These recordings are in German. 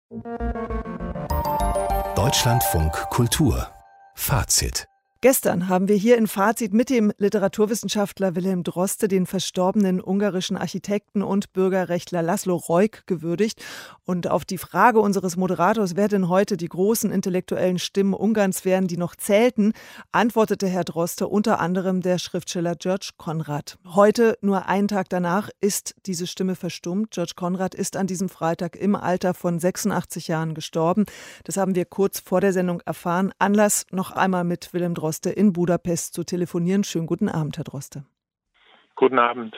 Deutschlandfunk Kultur Fazit. Gestern haben wir hier in Fazit mit dem Literaturwissenschaftler Wilhelm Droste den verstorbenen ungarischen Architekten und Bürgerrechtler Laszlo Rojk gewürdigt. Und auf die Frage unseres Moderators, wer denn heute die großen intellektuellen Stimmen Ungarns wären, die noch zählten, antwortete Herr Droste unter anderem der Schriftsteller György Konrad. Heute, nur einen Tag danach, ist diese Stimme verstummt. György Konrad ist an diesem Freitag im Alter von 86 Jahren gestorben. Das haben wir kurz vor der Sendung erfahren. Anlass, noch einmal mit Wilhelm Droste in Budapest zu telefonieren. Schönen guten Abend, Herr Droste. Guten Abend.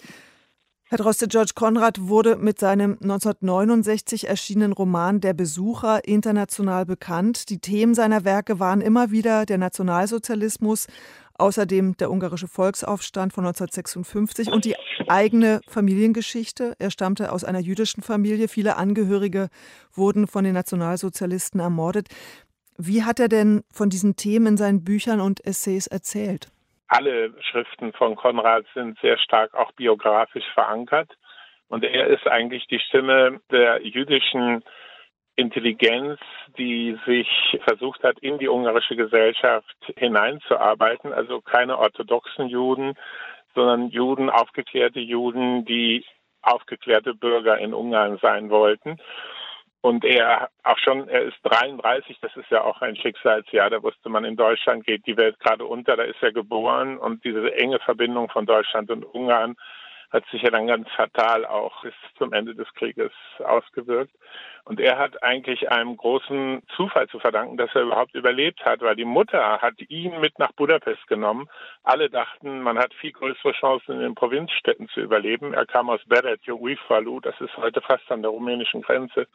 Herr Droste, György Konrad wurde mit seinem 1969 erschienenen Roman Der Besucher international bekannt. Die Themen seiner Werke waren immer wieder der Nationalsozialismus, außerdem der ungarische Volksaufstand von 1956 und die eigene Familiengeschichte. Er stammte aus einer jüdischen Familie. Viele Angehörige wurden von den Nationalsozialisten ermordet. Wie hat er denn von diesen Themen in seinen Büchern und Essays erzählt? Alle Schriften von Konrad sind sehr stark auch biografisch verankert. Und er ist eigentlich die Stimme der jüdischen Intelligenz, die sich versucht hat, in die ungarische Gesellschaft hineinzuarbeiten. Also keine orthodoxen Juden, sondern Juden, aufgeklärte Juden, die aufgeklärte Bürger in Ungarn sein wollten. Und er ist 33, das ist ja auch ein Schicksalsjahr, da wusste man, in Deutschland geht die Welt gerade unter, da ist er geboren und diese enge Verbindung von Deutschland und Ungarn hat sich ja dann ganz fatal auch bis zum Ende des Krieges ausgewirkt. Und er hat eigentlich einem großen Zufall zu verdanken, dass er überhaupt überlebt hat, weil die Mutter hat ihn mit nach Budapest genommen. Alle dachten, man hat viel größere Chancen, in den Provinzstädten zu überleben. Er kam aus Berettyóújfalu, das ist heute fast an der rumänischen Grenze.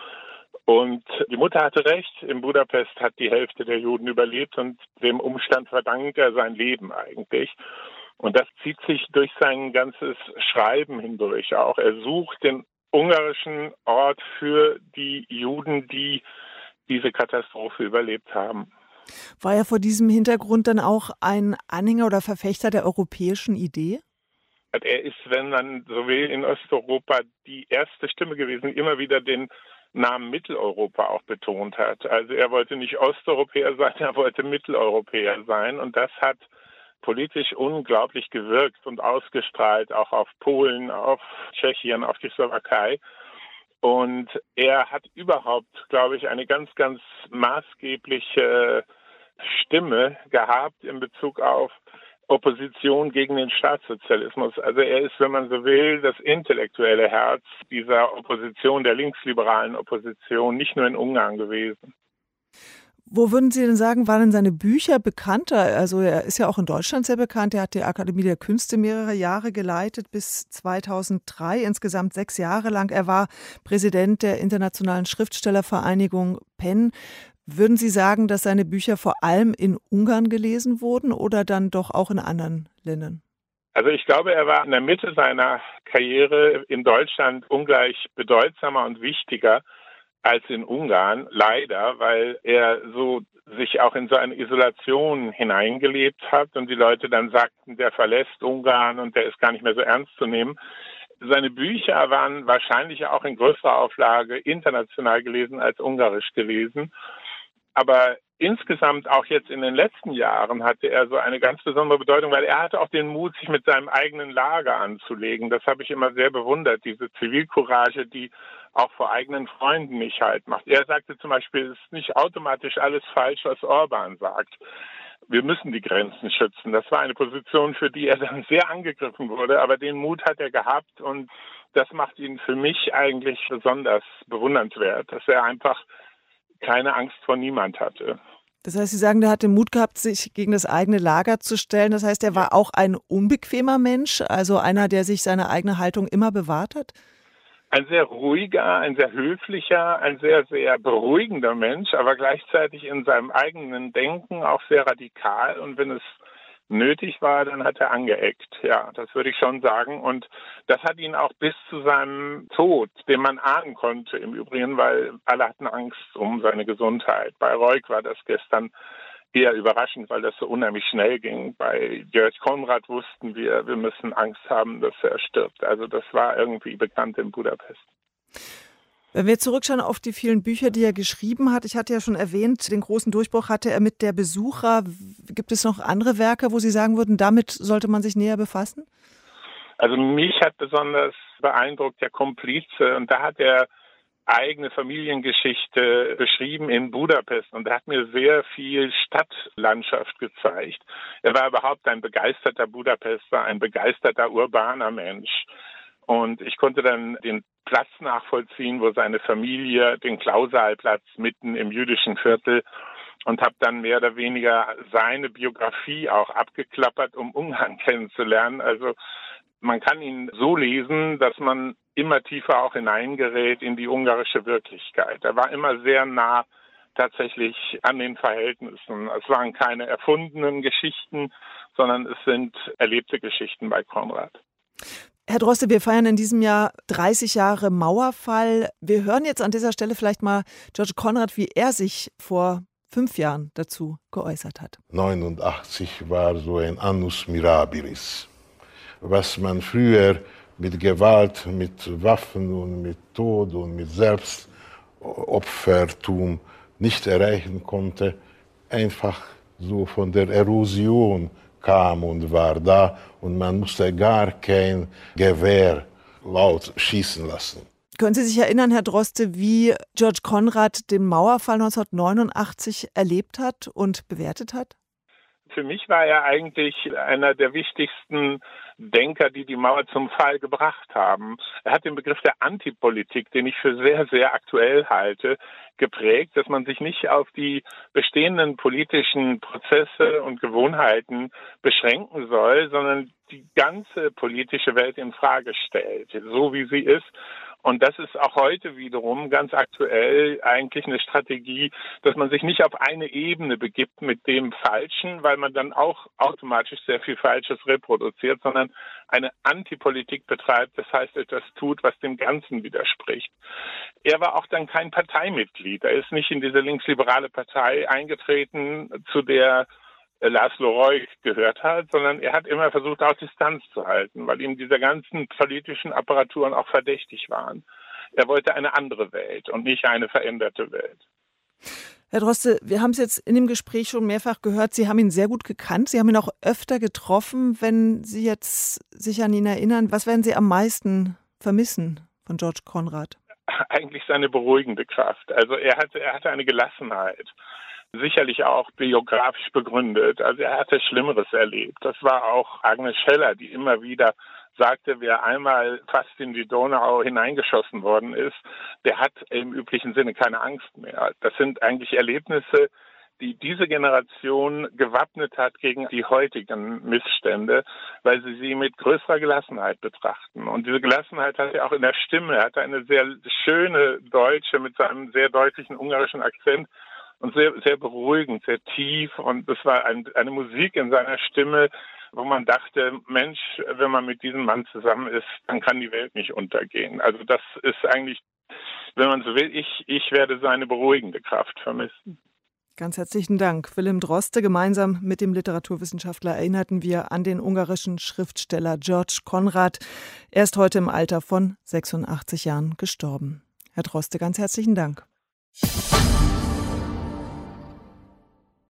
Und die Mutter hatte recht, in Budapest hat die Hälfte der Juden überlebt und dem Umstand verdankt er sein Leben eigentlich. Und das zieht sich durch sein ganzes Schreiben hindurch auch. Er sucht den ungarischen Ort für die Juden, die diese Katastrophe überlebt haben. War er vor diesem Hintergrund dann auch ein Anhänger oder Verfechter der europäischen Idee? Er ist, wenn man so will, in Osteuropa die erste Stimme gewesen, die immer wieder den Namen Mitteleuropa auch betont hat. Also er wollte nicht Osteuropäer sein, er wollte Mitteleuropäer sein. Und das hat politisch unglaublich gewirkt und ausgestrahlt, auch auf Polen, auf Tschechien, auf die Slowakei. Und er hat überhaupt, glaube ich, eine ganz, ganz maßgebliche Stimme gehabt in Bezug auf Opposition gegen den Staatssozialismus. Also er ist, wenn man so will, das intellektuelle Herz dieser Opposition, der linksliberalen Opposition, nicht nur in Ungarn gewesen. Wo würden Sie denn sagen, waren denn seine Bücher bekannter? Also er ist ja auch in Deutschland sehr bekannt. Er hat die Akademie der Künste mehrere Jahre geleitet, bis 2003, insgesamt 6 Jahre lang. Er war Präsident der Internationalen Schriftstellervereinigung PEN. Würden Sie sagen, dass seine Bücher vor allem in Ungarn gelesen wurden oder dann doch auch in anderen Ländern? Also ich glaube, er war in der Mitte seiner Karriere in Deutschland ungleich bedeutsamer und wichtiger als in Ungarn, leider, weil er so sich auch in so eine Isolation hineingelebt hat und die Leute dann sagten, der verlässt Ungarn und der ist gar nicht mehr so ernst zu nehmen. Seine Bücher waren wahrscheinlich auch in größerer Auflage international gelesen als ungarisch gelesen. Aber insgesamt auch jetzt in den letzten Jahren hatte er so eine ganz besondere Bedeutung, weil er hatte auch den Mut, sich mit seinem eigenen Lager anzulegen. Das habe ich immer sehr bewundert, diese Zivilcourage, die auch vor eigenen Freunden nicht halt macht. Er sagte zum Beispiel, es ist nicht automatisch alles falsch, was Orban sagt. Wir müssen die Grenzen schützen. Das war eine Position, für die er dann sehr angegriffen wurde, aber den Mut hat er gehabt und das macht ihn für mich eigentlich besonders bewundernswert, dass er einfach keine Angst vor niemand hatte. Das heißt, Sie sagen, der hat den Mut gehabt, sich gegen das eigene Lager zu stellen. Das heißt, er war auch ein unbequemer Mensch, also einer, der sich seine eigene Haltung immer bewahrt hat? Ein sehr ruhiger, ein sehr höflicher, ein sehr, sehr beruhigender Mensch, aber gleichzeitig in seinem eigenen Denken auch sehr radikal. Und wenn es nötig war, dann hat er angeeckt. Ja, das würde ich schon sagen. Und das hat ihn auch bis zu seinem Tod, den man ahnen konnte im Übrigen, weil alle hatten Angst um seine Gesundheit. Bei Rojk war das gestern eher überraschend, weil das so unheimlich schnell ging. Bei György Konrad wussten wir müssen Angst haben, dass er stirbt. Also das war irgendwie bekannt in Budapest. Wenn wir jetzt zurückschauen auf die vielen Bücher, die er geschrieben hat, ich hatte ja schon erwähnt, den großen Durchbruch hatte er mit Der Besucher. Gibt es noch andere Werke, wo Sie sagen würden, damit sollte man sich näher befassen? Also mich hat besonders beeindruckt der Komplize, und da hat er eigene Familiengeschichte beschrieben in Budapest, und er hat mir sehr viel Stadtlandschaft gezeigt. Er war überhaupt ein begeisterter Budapester, ein begeisterter urbaner Mensch. Und ich konnte dann den Platz nachvollziehen, wo seine Familie, den Klausalplatz mitten im jüdischen Viertel, und habe dann mehr oder weniger seine Biografie auch abgeklappert, um Ungarn kennenzulernen. Also man kann ihn so lesen, dass man immer tiefer auch hineingerät in die ungarische Wirklichkeit. Er war immer sehr nah tatsächlich an den Verhältnissen. Es waren keine erfundenen Geschichten, sondern es sind erlebte Geschichten bei Konrad. Herr Droste, wir feiern in diesem Jahr 30 Jahre Mauerfall. Wir hören jetzt an dieser Stelle vielleicht mal George Konrad, wie er sich vor 5 Jahren dazu geäußert hat. 89 war so ein Annus Mirabilis. Was man früher mit Gewalt, mit Waffen und mit Tod und mit Selbstopfertum nicht erreichen konnte, einfach so von der Erosion kam und war da, und man musste gar kein Gewehr laut schießen lassen. Können Sie sich erinnern, Herr Droste, wie George Konrad den Mauerfall 1989 erlebt hat und bewertet hat? Für mich war er eigentlich einer der wichtigsten Denker, die die Mauer zum Fall gebracht haben. Er hat den Begriff der Antipolitik, den ich für sehr, sehr aktuell halte, geprägt, dass man sich nicht auf die bestehenden politischen Prozesse und Gewohnheiten beschränken soll, sondern die ganze politische Welt in Frage stellt, so wie sie ist. Und das ist auch heute wiederum ganz aktuell eigentlich eine Strategie, dass man sich nicht auf eine Ebene begibt mit dem Falschen, weil man dann auch automatisch sehr viel Falsches reproduziert, sondern eine Antipolitik betreibt, das heißt etwas tut, was dem Ganzen widerspricht. Er war auch dann kein Parteimitglied. Er ist nicht in diese linksliberale Partei eingetreten, zu der Laszlo Reuig gehört hat, sondern er hat immer versucht, auch Distanz zu halten, weil ihm diese ganzen politischen Apparaturen auch verdächtig waren. Er wollte eine andere Welt und nicht eine veränderte Welt. Herr Droste, wir haben es jetzt in dem Gespräch schon mehrfach gehört, Sie haben ihn sehr gut gekannt, Sie haben ihn auch öfter getroffen. Wenn Sie jetzt sich an ihn erinnern, was werden Sie am meisten vermissen von George Konrad? Eigentlich seine beruhigende Kraft. Also er hatte eine Gelassenheit. Sicherlich auch biografisch begründet. Also er hatte Schlimmeres erlebt. Das war auch Agnes Scheller, die immer wieder sagte, wer einmal fast in die Donau hineingeschossen worden ist, der hat im üblichen Sinne keine Angst mehr. Das sind eigentlich Erlebnisse, die diese Generation gewappnet hat gegen die heutigen Missstände, weil sie mit größerer Gelassenheit betrachten. Und diese Gelassenheit hat er auch in der Stimme. Er hatte eine sehr schöne Deutsche mit seinem sehr deutlichen ungarischen Akzent, und sehr, sehr beruhigend, sehr tief. Und es war eine Musik in seiner Stimme, wo man dachte, Mensch, wenn man mit diesem Mann zusammen ist, dann kann die Welt nicht untergehen. Also das ist eigentlich, wenn man so will, ich werde seine beruhigende Kraft vermissen. Ganz herzlichen Dank. Willem Droste, gemeinsam mit dem Literaturwissenschaftler erinnerten wir an den ungarischen Schriftsteller George Konrad. Er ist heute im Alter von 86 Jahren gestorben. Herr Droste, ganz herzlichen Dank.